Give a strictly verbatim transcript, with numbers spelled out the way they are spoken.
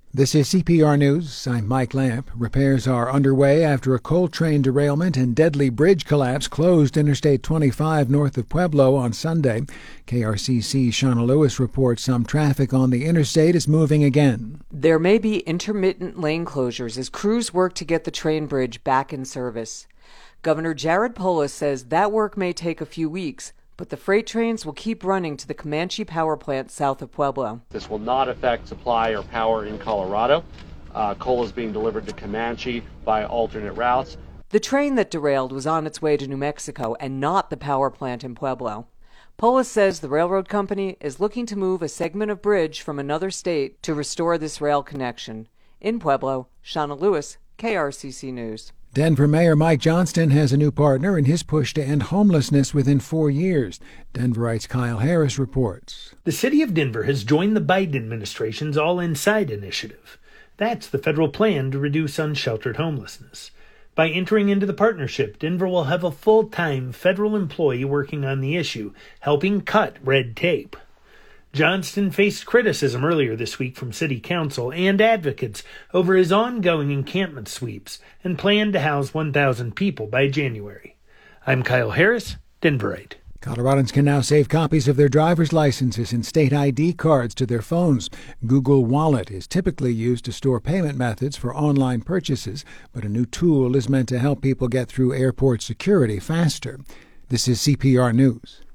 This is C P R News. I'm Mike Lamp. Repairs are underway after a coal train derailment and deadly bridge collapse closed Interstate twenty-five north of Pueblo on Sunday. K R C C Shauna Lewis reports some traffic on the interstate is moving again. There may be intermittent lane closures as crews work to get the train bridge back in service. Governor Jared Polis says that work may take a few weeks, but the freight trains will keep running to the Comanche Power Plant south of Pueblo. This will not affect supply or power in Colorado. Uh, coal is being delivered to Comanche by alternate routes. The train that derailed was on its way to New Mexico and not the power plant in Pueblo. Polis says the railroad company is looking to move a segment of bridge from another state to restore this rail connection. In Pueblo, Shauna Lewis, K R C C News. Denver Mayor Mike Johnston has a new partner in his push to end homelessness within four years. Denverite's Kyle Harris reports. The city of Denver has joined the Biden administration's All Inside initiative. That's the federal plan to reduce unsheltered homelessness. By entering into the partnership, Denver will have a full-time federal employee working on the issue, helping cut red tape. Johnston faced criticism earlier this week from city council and advocates over his ongoing encampment sweeps and planned to house one thousand people by January. I'm Kyle Harris, Denverite. Coloradans can now save copies of their driver's licenses and state I D cards to their phones. Google Wallet is typically used to store payment methods for online purchases, but a new tool is meant to help people get through airport security faster. This is C P R News.